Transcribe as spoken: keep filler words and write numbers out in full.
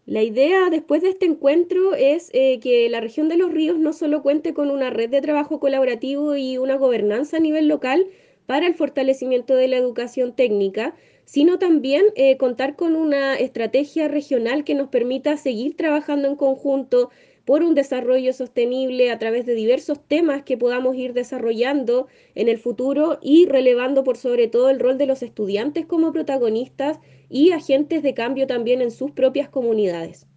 La idea después de este encuentro es eh, que la región de los ríos no solo cuente con una red de trabajo colaborativo y una gobernanza a nivel local para el fortalecimiento de la educación técnica, sino también eh, contar con una estrategia regional que nos permita seguir trabajando en conjunto por un desarrollo sostenible a través de diversos temas que podamos ir desarrollando en el futuro y relevando por sobre todo el rol de los estudiantes como protagonistas y agentes de cambio también en sus propias comunidades.